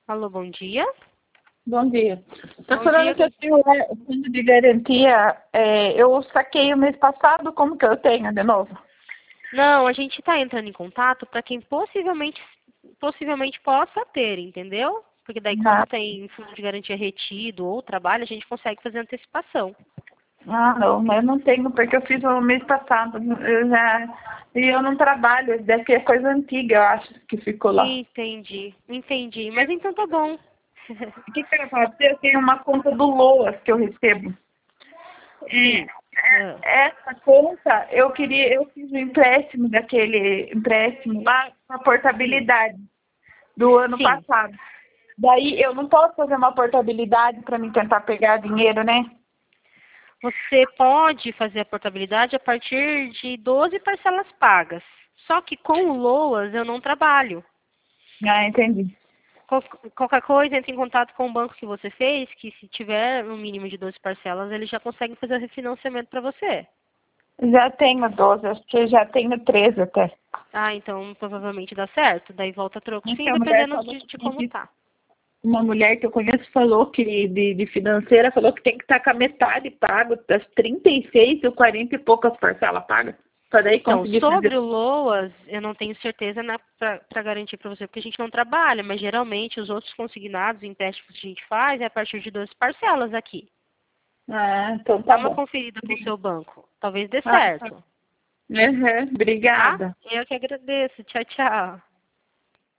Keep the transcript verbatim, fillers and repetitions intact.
Alô, bom dia. Bom dia. Estou Bom falando dia. que eu tenho o fundo de garantia. É, eu saquei o mês passado, como que eu tenho de novo? Não, a gente está entrando em contato para quem possivelmente, possivelmente possa ter, entendeu? Porque daí, como Ah, tem fundo de garantia retido ou trabalho, a gente consegue fazer antecipação. ah, não, mas eu não tenho, porque eu fiz o mês passado. Eu já, e eu não trabalho, daqui é coisa antiga, eu acho, que ficou lá. Entendi, entendi. Mas então tá bom. O que, que eu ia falar? Eu tenho uma conta do Loas que eu recebo. E Sim. Ah, essa conta, eu queria, eu fiz um empréstimo daquele empréstimo lá com a sim. portabilidade do ano Sim. passado. Daí eu não posso fazer uma portabilidade para mim tentar pegar dinheiro, né? Você pode fazer a portabilidade a partir de doze parcelas pagas. Só que com o Loas eu não trabalho. Ah, entendi. Qual- Qualquer coisa, entre em contato com o banco que você fez, que se tiver um mínimo de doze parcelas, eles já conseguem fazer o refinanciamento para você. Já tenho doze, acho que já tenho treze até. Ah, então provavelmente dá certo. Daí volta a troco sim, Então, a mulher dependendo falou de, que de tem como que, tá. uma mulher que eu conheço falou que de, de financeira falou que tem que estar com a metade pago, das trinta e seis ou quarenta e poucas parcelas pagas, para daí Então, conseguir sobre fazer. o Loas, eu não tenho certeza para garantir para você, porque a gente não trabalha, mas geralmente os outros consignados, empréstimos que a gente faz, é a partir de doze parcelas aqui. Ah, então Dá tá uma bom. conferida com o seu banco. Talvez dê Ah, tá. certo. Uhum, Tá? obrigada. Eu que agradeço. Tchau, tchau.